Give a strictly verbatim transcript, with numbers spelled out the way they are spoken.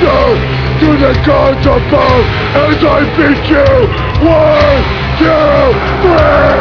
down to the gods above as I beat you. One, two, three.